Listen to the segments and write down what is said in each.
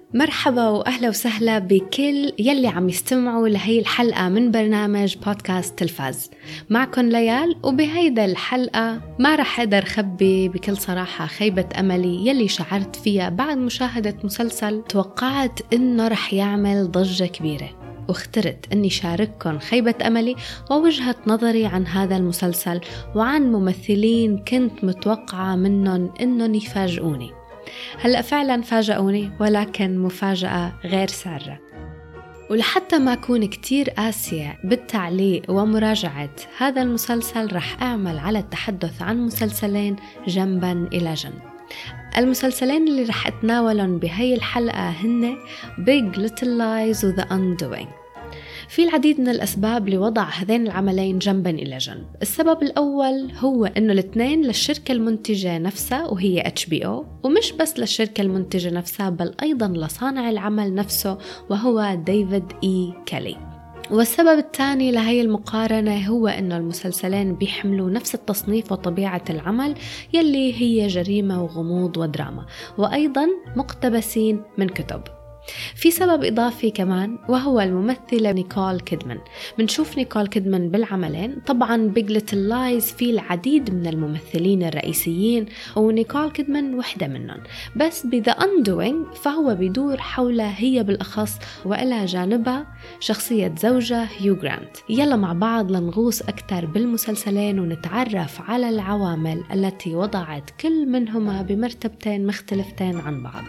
مرحبا وأهلا وسهلا بكل يلي عم يستمعوا لهي الحلقة من برنامج بودكاست تلفاز. معكن ليال، وبهيدا الحلقة ما رح أقدر خبي بكل صراحة خيبة أملي يلي شعرت فيها بعد مشاهدة مسلسل توقعت إنه رح يعمل ضجة كبيرة، واخترت أني شارككم خيبة أملي ووجهة نظري عن هذا المسلسل وعن ممثلين كنت متوقعة منهم أنهم يفاجئوني. هلأ فعلا فاجئوني، ولكن مفاجأة غير سارة. ولحتى ما أكون كتير قاسية بالتعليق ومراجعة هذا المسلسل، رح أعمل على التحدث عن مسلسلين جنبا إلى جنب. المسلسلين اللي رح أتناولهم بهاي الحلقة هن Big Little Lies و The Undoing. في العديد من الأسباب لوضع هذين العملين جنبا إلى جنب. السبب الأول هو أنه الاثنين للشركة المنتجة نفسها وهي HBO، ومش بس للشركة المنتجة نفسها بل أيضا لصانع العمل نفسه وهو ديفيد إي كيلي. والسبب الثاني لهي المقارنة هو أنه المسلسلين بيحملوا نفس التصنيف وطبيعة العمل يلي هي جريمة وغموض ودراما، وأيضا مقتبسين من كتب. في سبب إضافي كمان وهو الممثلة نيكول كيدمان. منشوف نيكول كيدمان بالعملين. طبعا Big Little Lies في العديد من الممثلين الرئيسيين ونيكول كيدمان وحدة منهم، بس The Undoing فهو بيدور حولها هي بالأخص، وإلى جانبها شخصية زوجها هيو جرانت. يلا مع بعض لنغوص أكثر بالمسلسلين ونتعرف على العوامل التي وضعت كل منهما بمرتبتين مختلفتين عن بعض.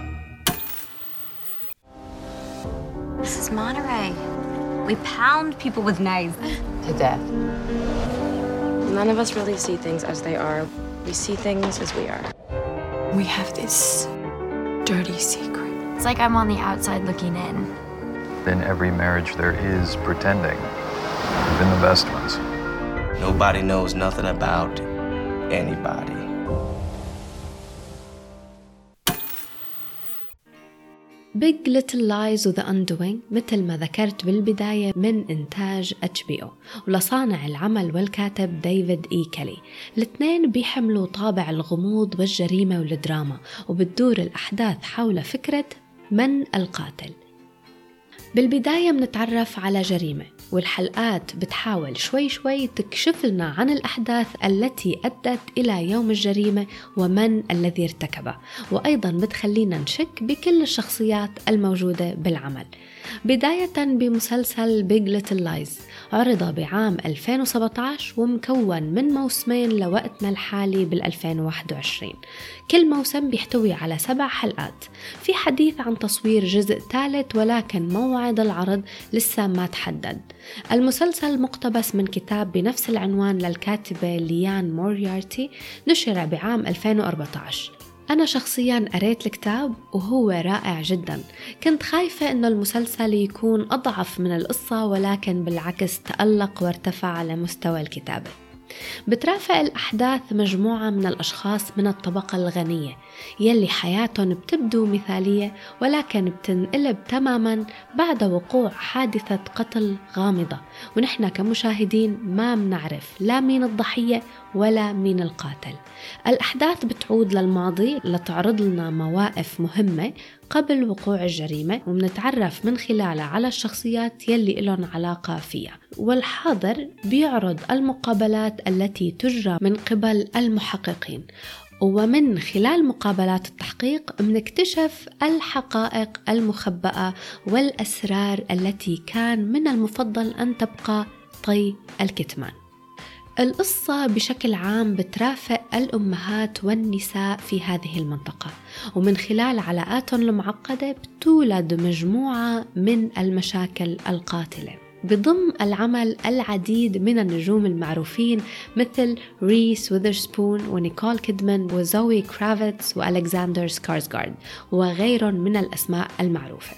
This is Monterey. We pound people with knives. To death. None of us really see things as they are. We see things as we are. We have this dirty secret. It's like I'm on the outside looking in. In every marriage there is pretending, even the best ones. Nobody knows nothing about anybody. Big Little Lies و The Undoing مثل ما ذكرت بالبداية من إنتاج HBO ولصانع العمل والكاتب ديفيد إي كيلي. الاثنين بيحملوا طابع الغموض والجريمة والدراما، وبتدور الأحداث حول فكرة من القاتل. بالبداية منتعرف على جريمة، والحلقات بتحاول شوي شوي تكشف لنا عن الأحداث التي أدت إلى يوم الجريمة ومن الذي ارتكبها، وأيضا بتخلينا نشك بكل الشخصيات الموجودة بالعمل. بداية بمسلسل Big Little Lies عرض بعام 2017 ومكون من موسمين لوقتنا الحالي بال2021. كل موسم بيحتوي على 7 حلقات. في حديث عن تصوير جزء ثالث، ولكن موعد العرض لسه ما تحدد. المسلسل مقتبس من كتاب بنفس العنوان للكاتبة ليان موريارتي، نشر بعام 2014. أنا شخصياً قريت الكتاب وهو رائع جداً. كنت خايفة إنه المسلسل يكون أضعف من القصة، ولكن بالعكس تألق وارتفع على مستوى الكتابة. بترافق الأحداث مجموعة من الأشخاص من الطبقة الغنية يلي حياتهم بتبدو مثالية، ولكن بتنقلب تماماً بعد وقوع حادثة قتل غامضة، ونحن كمشاهدين ما منعرف لا مين الضحية ولا مين القاتل. الأحداث بتعود للماضي لتعرض لنا مواقف مهمة قبل وقوع الجريمة، ومنتعرف من خلالها على الشخصيات يلي لهم علاقة فيها. والحاضر بيعرض المقابلات التي تجرى من قبل المحققين، ومن خلال مقابلات التحقيق منكتشف الحقائق المخبأة والأسرار التي كان من المفضل أن تبقى طي الكتمان. القصة بشكل عام بترافق الأمهات والنساء في هذه المنطقة، ومن خلال علاقاتهم المعقدة بتولد مجموعة من المشاكل القاتلة. بضم العمل العديد من النجوم المعروفين مثل ريس ويذرسبون ونيكول كيدمان وزوي كرافيتس وألكسندر سكارسغارد وغيرهم من الأسماء المعروفة.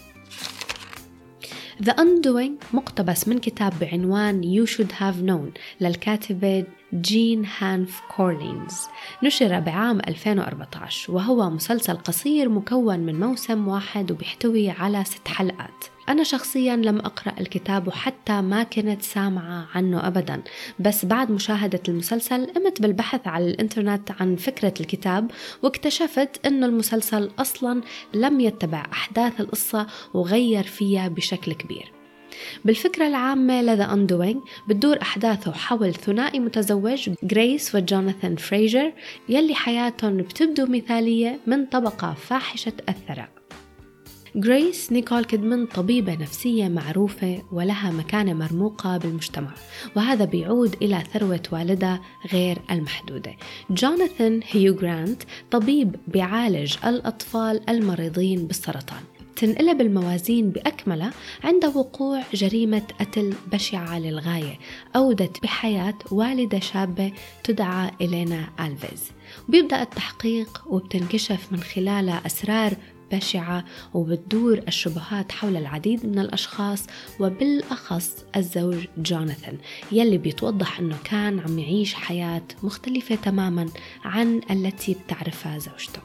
The Undoing مقتبس من كتاب بعنوان You Should Have Known للكاتبة جين هانف كورلينز، نشر بعام 2014، وهو مسلسل قصير مكون من موسم واحد وبيحتوي على 6 حلقات. أنا شخصياً لم أقرأ الكتاب وحتى ما كنت سامعة عنه أبداً، بس بعد مشاهدة المسلسل قمت بالبحث على الإنترنت عن فكرة الكتاب، واكتشفت أن المسلسل أصلاً لم يتبع أحداث القصة وغير فيها بشكل كبير. بالفكرة العامة لذا أندوينج بتدور أحداثه حول ثنائي متزوج، غريس وجوناثان فريزر، يلي حياتهم بتبدو مثالية من طبقة فاحشة الثراء. غريس نيكول كيدمان طبيبة نفسية معروفة ولها مكانة مرموقة بالمجتمع، وهذا بيعود إلى ثروة والدها غير المحدودة. جوناثان هيو جرانت طبيب بيعالج الأطفال المريضين بالسرطان. تنقلب الموازين بأكملها عند وقوع جريمة قتل بشعة للغاية أودت بحياة والدة شابة تدعى إلينا ألفيز، وبيبدأ التحقيق وبتنكشف من خلالها أسرار بشعة، وبتدور الشبهات حول العديد من الأشخاص وبالأخص الزوج جوناثان، يلي بيتوضح أنه كان عم يعيش حياة مختلفة تماما عن التي بتعرفها زوجته.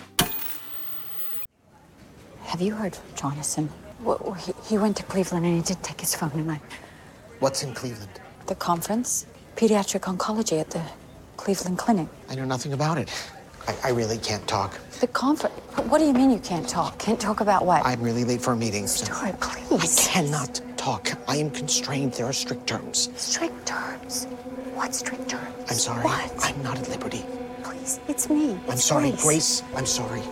Have you heard from Jonathan? Well, he went to Cleveland and he did take his phone and I... What's in Cleveland? The conference. Pediatric oncology at the Cleveland Clinic. I know nothing about it. I really can't talk. The conference? What do you mean you can't talk? Can't talk about what? I'm really late for a meeting. Stuart, please. I cannot talk. I am constrained. There are strict terms. Strict terms? What strict terms? I'm sorry. What? I'm not at liberty. Please, it's me. I'm sorry, Grace. I'm sorry.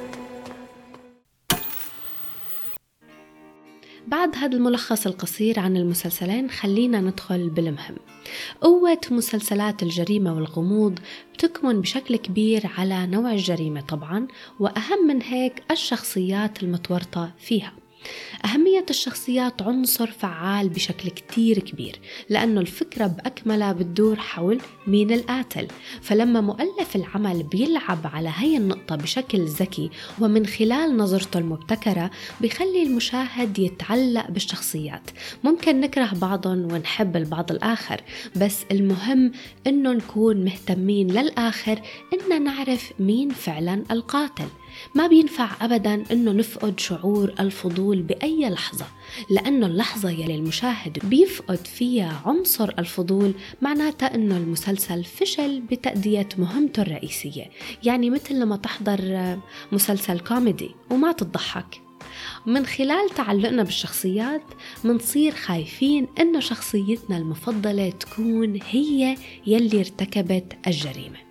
بعد هذا الملخص القصير عن المسلسلين خلينا ندخل بالمهم. قوة مسلسلات الجريمة والغموض بتكمن بشكل كبير على نوع الجريمة طبعاً، وأهم من هيك الشخصيات المتورطة فيها. أهمية الشخصيات عنصر فعال بشكل كتير كبير، لأنه الفكرة بأكملها بتدور حول مين القاتل. فلما مؤلف العمل بيلعب على هاي النقطة بشكل ذكي ومن خلال نظرته المبتكرة بيخلي المشاهد يتعلق بالشخصيات. ممكن نكره بعضهم ونحب البعض الآخر، بس المهم إنه نكون مهتمين للآخر إننا نعرف مين فعلا القاتل. ما بينفع أبداً إنه نفقد شعور الفضول بأي لحظة، لأنه اللحظة يلي المشاهد بيفقد فيها عنصر الفضول معناتها إنه المسلسل فشل بتأدية مهمته الرئيسية. يعني مثل لما تحضر مسلسل كوميدي وما تضحك. من خلال تعلقنا بالشخصيات منصير خايفين إنه شخصيتنا المفضلة تكون هي يلي ارتكبت الجريمة.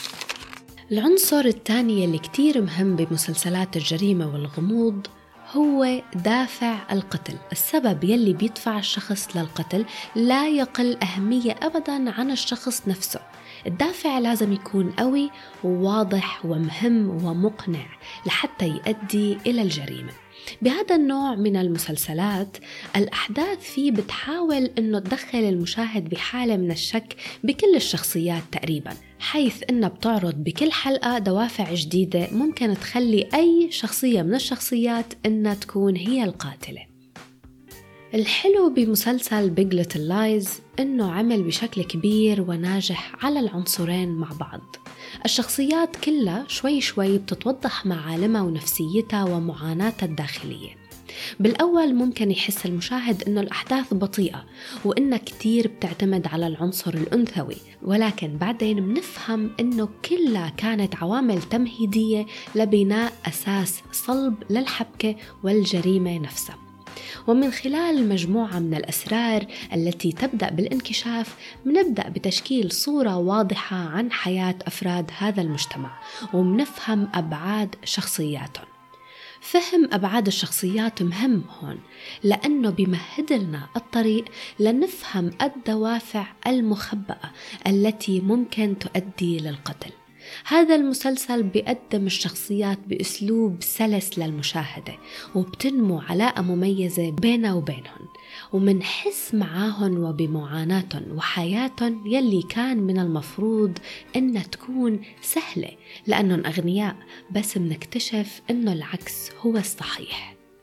العنصر الثاني اللي كتير مهم بمسلسلات الجريمة والغموض هو دافع القتل. السبب يلي بيدفع الشخص للقتل لا يقل أهمية أبداً عن الشخص نفسه. الدافع لازم يكون قوي وواضح ومهم ومقنع لحتى يؤدي إلى الجريمة. بهذا النوع من المسلسلات الأحداث فيه بتحاول أنه تدخل المشاهد بحالة من الشك بكل الشخصيات تقريباً، حيث أنها بتعرض بكل حلقة دوافع جديدة ممكن تخلي أي شخصية من الشخصيات أنها تكون هي القاتلة. الحلو بمسلسل Big Little Lies أنه عمل بشكل كبير وناجح على العنصرين مع بعض. الشخصيات كلها شوي شوي بتتوضح معالمها ونفسيتها ومعاناتها الداخلية. بالأول ممكن يحس المشاهد أنه الأحداث بطيئة وأنها كتير بتعتمد على العنصر الأنثوي، ولكن بعدين بنفهم أنه كلها كانت عوامل تمهيدية لبناء أساس صلب للحبكة والجريمة نفسها. ومن خلال مجموعة من الأسرار التي تبدأ بالانكشاف منبدأ بتشكيل صورة واضحة عن حياة أفراد هذا المجتمع ومنفهم أبعاد شخصياتهم. فهم أبعاد الشخصيات مهم هون لأنه بيمهد لنا الطريق لنفهم الدوافع المخبأة التي ممكن تؤدي للقتل. هذا المسلسل بيقدم الشخصيات بأسلوب سلس للمشاهدة وبتنمو علاقة مميزة بيننا وبينهم، ومنحس معاهم وبمعاناتهم وحياتهم يلي كان من المفروض إنها تكون سهلة لأنهم أغنياء، بس منكتشف إنه العكس هو الصحيح.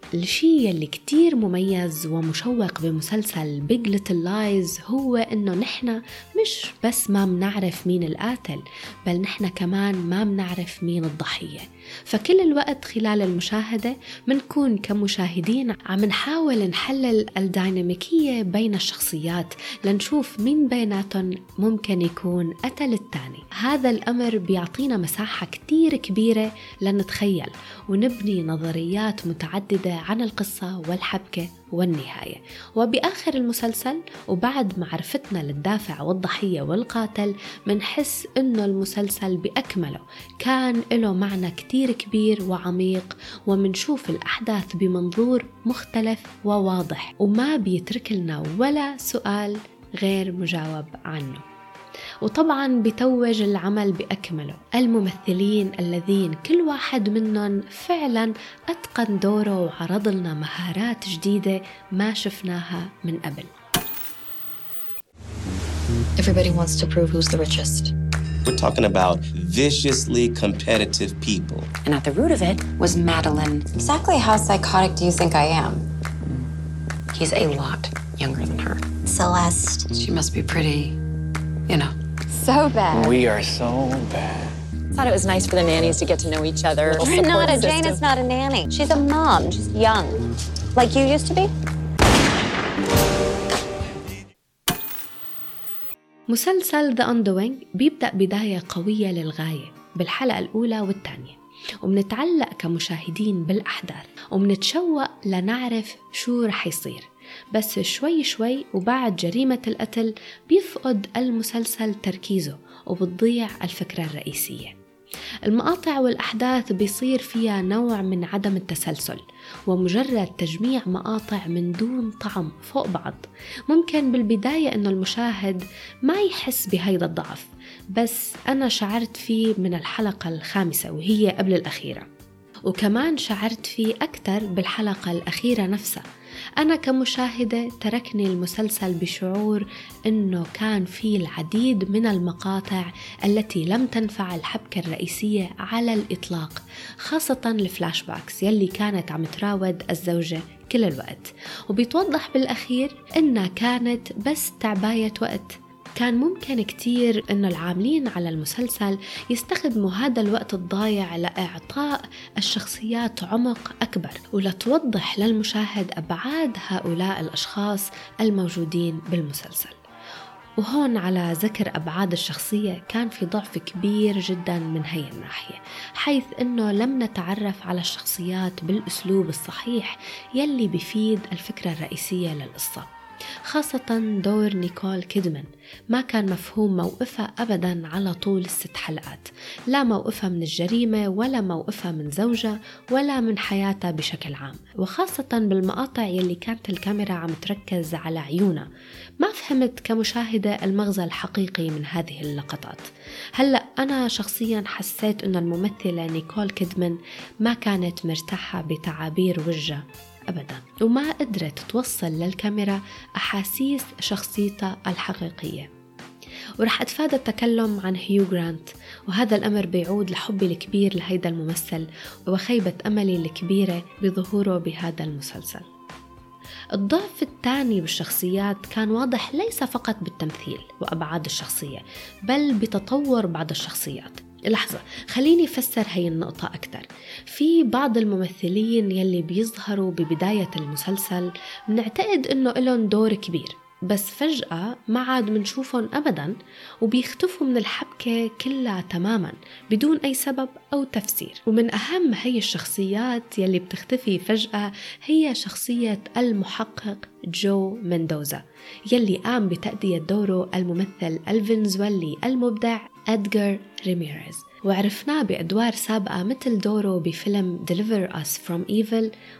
الشيء اللي كتير مميز ومشوق بمسلسل بيج ليتل لايز هو إنه نحن مش بس ما منعرف مين القاتل، بل نحن كمان ما منعرف مين الضحية. فكل الوقت خلال المشاهدة منكون كمشاهدين عم نحاول نحلل الديناميكية بين الشخصيات لنشوف مين بيناتهم ممكن يكون قتل التاني. هذا الأمر بيعطينا مساحة كتير كبيرة لنتخيل ونبني نظريات متعددة عن القصة والحبكة والنهاية. وبآخر المسلسل وبعد معرفتنا للدافع والضحية والقاتل منحس إنه المسلسل بأكمله كان له معنى كتير كبير وعميق، ومنشوف الأحداث بمنظور مختلف وواضح، وما بيترك لنا ولا سؤال غير مجاوب عنه. وطبعاً بتوج العمل بأكمله الممثلين الذين كل واحد منهم فعلاً أتقن دوره وعرض لنا مهارات جديدة ما شفناها من قبل. Everybody wants to prove who's the richest. We're talking about viciously competitive people. And at the root of it was Madeline. Exactly how psychotic do you think I am? He's a lot younger than her. Celeste. She must be pretty, you know. So bad. We are so bad. Thought it was nice for the nannies to get to know each other. Renata, Jane is not a nanny. She's a mom. She's young. Like you used to be. مسلسل The Undoing بيبدأ بداية قوية للغاية بالحلقة الأولى والثانية، ومنتعلق كمشاهدين بالأحداث ومنتشوق لنعرف شو رح يصير. بس شوي شوي وبعد جريمة القتل بيفقد المسلسل تركيزه وبتضيع الفكرة الرئيسية. المقاطع والأحداث بيصير فيها نوع من عدم التسلسل ومجرد تجميع مقاطع من دون طعم فوق بعض. ممكن بالبداية إنه المشاهد ما يحس بهيدا الضعف، بس أنا شعرت فيه من الحلقة الخامسة وهي قبل الأخيرة، وكمان شعرت فيه أكتر بالحلقة الأخيرة نفسها. أنا كمشاهدة تركني المسلسل بشعور أنه كان فيه العديد من المقاطع التي لم تنفع الحبكة الرئيسية على الإطلاق، خاصة الفلاش باكس يلي كانت عم تراود الزوجة كل الوقت، وبيتوضح بالأخير أنها كانت بس تعباية وقت. كان ممكن كتير إنه العاملين على المسلسل يستخدموا هذا الوقت الضايع لإعطاء الشخصيات عمق أكبر ولتوضح للمشاهد أبعاد هؤلاء الأشخاص الموجودين بالمسلسل. وهون على ذكر أبعاد الشخصية كان في ضعف كبير جدا من هي الناحية، حيث أنه لم نتعرف على الشخصيات بالأسلوب الصحيح يلي بيفيد الفكرة الرئيسية للقصة، خاصة دور نيكول كيدمان. ما كان مفهوم موقفها أبدا على طول ال6 حلقات، لا موقفها من الجريمة ولا موقفها من زوجها ولا من حياتها بشكل عام، وخاصة بالمقاطع يلي كانت الكاميرا عم تركز على عيونها. ما فهمت كمشاهدة المغزى الحقيقي من هذه اللقطات. هلأ أنا شخصيا حسيت أن الممثلة نيكول كيدمان ما كانت مرتاحة بتعابير وجهها أبداً، وما قدرت توصل للكاميرا أحاسيس شخصيتها الحقيقية. ورح أتفادى التكلم عن هيو جرانت، وهذا الأمر بيعود لحبي الكبير لهيدا الممثل وخيبة أملي الكبيرة بظهوره بهذا المسلسل. الضعف الثاني بالشخصيات كان واضح ليس فقط بالتمثيل وأبعاد الشخصية، بل بتطور بعض الشخصيات. لحظة، خليني أفسر هاي النقطة أكتر. في بعض الممثلين يلي بيظهروا ببداية المسلسل بنعتقد إنه إلهم دور كبير، بس فجأة ما عاد منشوفهم أبداً وبيختفوا من الحبكة كلها تماماً بدون أي سبب أو تفسير. ومن أهم هي الشخصيات يلي بتختفي فجأة هي شخصية المحقق جو مندوزا يلي قام بتأدية دوره الممثل الفنزويلي المبدع إدغار ريميريز، وعرفناه بأدوار سابقة مثل دوره بفيلم Deliver Us From Evil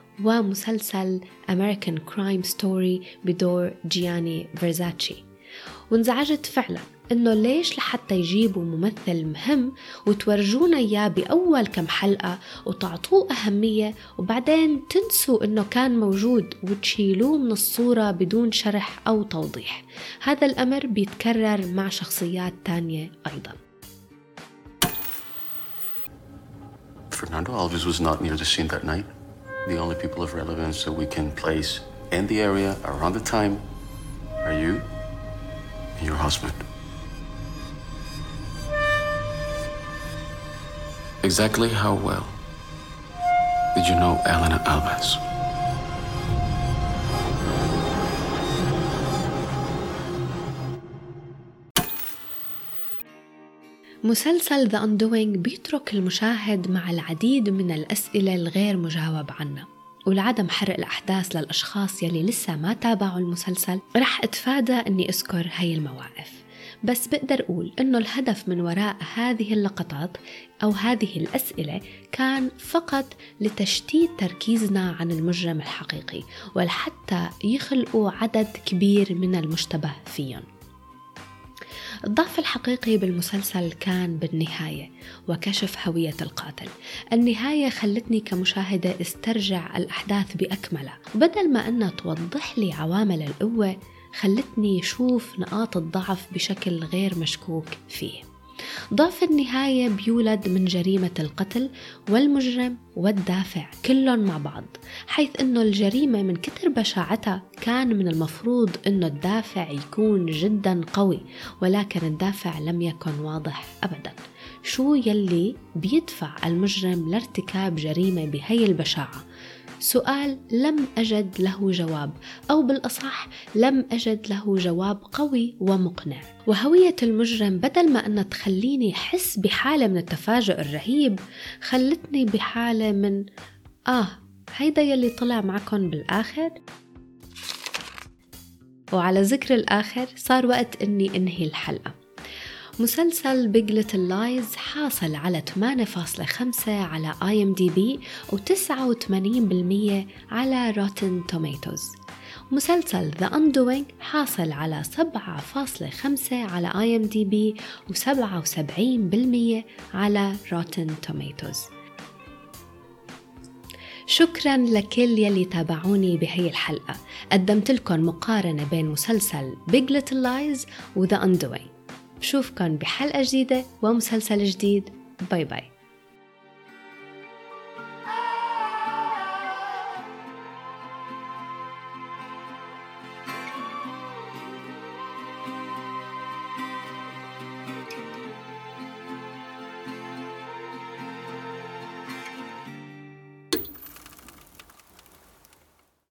ومسلسل American Crime Story بدور جياني فيرزاتشي. وانزعجت فعلا إنه ليش لحتى يجيبوا ممثل مهم وتورجونا إياه بأول كم حلقة وتعطوه أهمية وبعدين تنسوا إنه كان موجود وتشيلوه من الصورة بدون شرح أو توضيح. هذا الأمر بيتكرر مع شخصيات تانية أيضا. Fernando Alves was not near the scene that night. The only people of relevance that we can place in the area around the time are you and your husband. Exactly how well did you know Elena Alves? مسلسل The Undoing بيترك المشاهد مع العديد من الأسئلة الغير مجاوب عنها، ولعدم حرق الأحداث للأشخاص يلي لسه ما تابعوا المسلسل رح أتفادى أني أذكر هاي المواقف، بس بقدر أقول أنه الهدف من وراء هذه اللقطات أو هذه الأسئلة كان فقط لتشتيت تركيزنا عن المجرم الحقيقي، ولحتى يخلقوا عدد كبير من المشتبه فيهم. الضعف الحقيقي بالمسلسل كان بالنهاية وكشف هوية القاتل. النهاية خلتني كمشاهدة استرجع الأحداث بأكملها، وبدل ما أنها توضح لي عوامل القوة خلتني أشوف نقاط الضعف بشكل غير مشكوك فيه. ضعف النهاية بيولد من جريمة القتل والمجرم والدافع كلهم مع بعض، حيث أنه الجريمة من كتر بشاعتها كان من المفروض أنه الدافع يكون جدا قوي، ولكن الدافع لم يكن واضح أبدا. شو يلي بيدفع المجرم لارتكاب جريمة بهي البشاعة؟ سؤال لم أجد له جواب، أو بالأصح لم أجد له جواب قوي ومقنع. وهوية المجرم بدل ما أنها تخليني حس بحالة من التفاجؤ الرهيب، خلتني بحالة من هيدا يلي طلع معكم بالآخر. وعلى ذكر الآخر صار وقت أني أنهي الحلقة. مسلسل Big Little Lies حاصل على 8.5 على IMDb و89% على Rotten Tomatoes. مسلسل The Undoing حاصل على 7.5 على IMDb و77% على Rotten Tomatoes. شكراً لكل يلي تابعوني بهي الحلقة. قدمت لكم مقارنة بين مسلسل Big Little Lies و The Undoing. بشوفكن بحلقة جديدة ومسلسل جديد. باي باي.